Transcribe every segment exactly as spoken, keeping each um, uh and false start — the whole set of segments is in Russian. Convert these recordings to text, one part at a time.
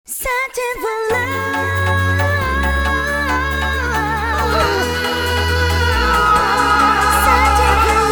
Searching for love. Searching for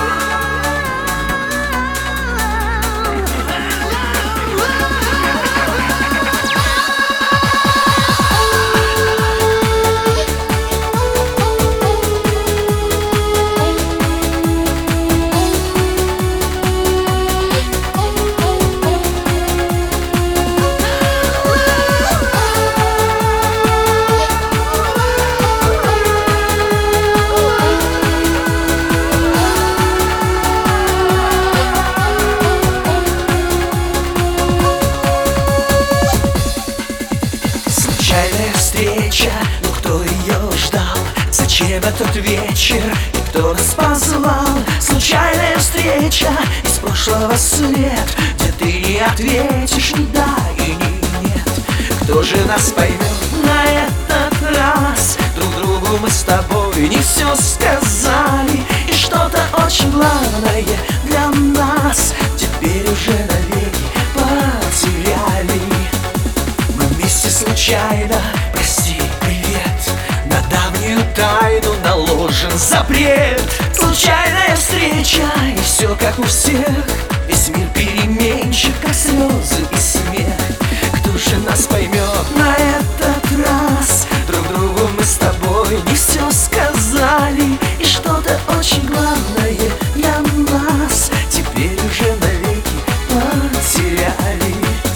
Случайная встреча, но кто ее ждал? Зачем этот вечер и кто нас позвал? Случайная встреча из прошлого след, где ты не ответишь ни да и ни нет. Кто же нас поймет на этот раз? Друг другу мы с тобой не все сказали, и что-то очень главное для нас теперь уже навеки потеряли. Мы вместе случайно, прости, привет, на давнюю тайну наложен запрет. Случайная встреча, и все как у всех, весь мир переменчив, как слезы и смех. Кто же нас поймет на этот раз? Друг другу мы с тобой не все сказали, и что-то очень главное для нас теперь уже навеки потеряли.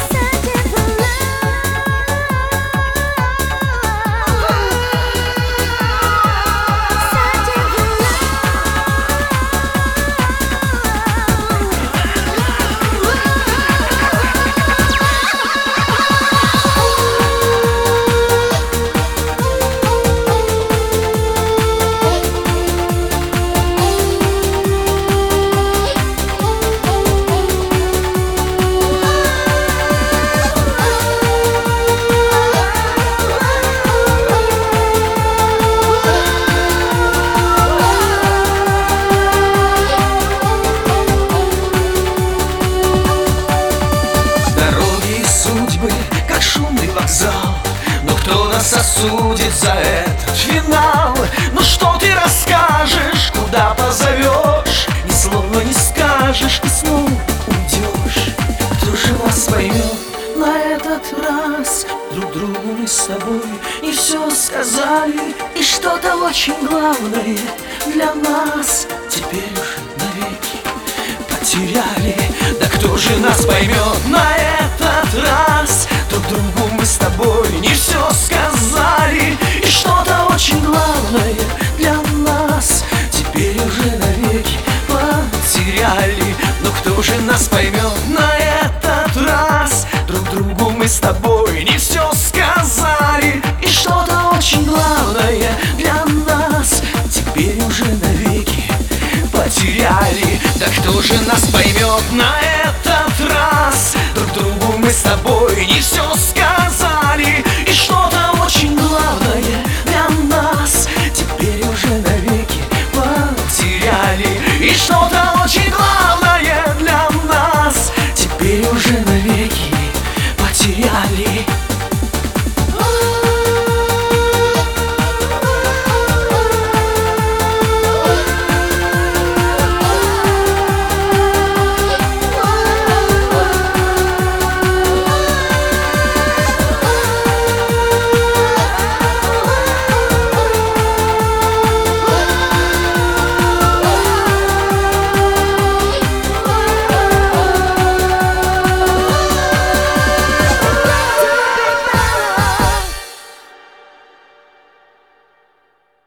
Как шумный вокзал, но кто нас осудит за этот финал? Ну что ты расскажешь, куда позовешь? Ни слова не скажешь и снова уйдешь. Кто же нас поймет на этот раз? Друг другу мы с тобой не все сказали, и что-то очень главное для нас теперь уже навеки потеряли. Да кто же нас поймет на этот раз? Друг другу мы с тобой не все сказали, и что-то очень главное для нас теперь уже навеки потеряли. Но кто же нас поймет на этот раз? Друг другу мы с тобой не все сказали, и что-то очень главное для нас теперь уже навеки потеряли. Да кто же нас поймет на этот раз?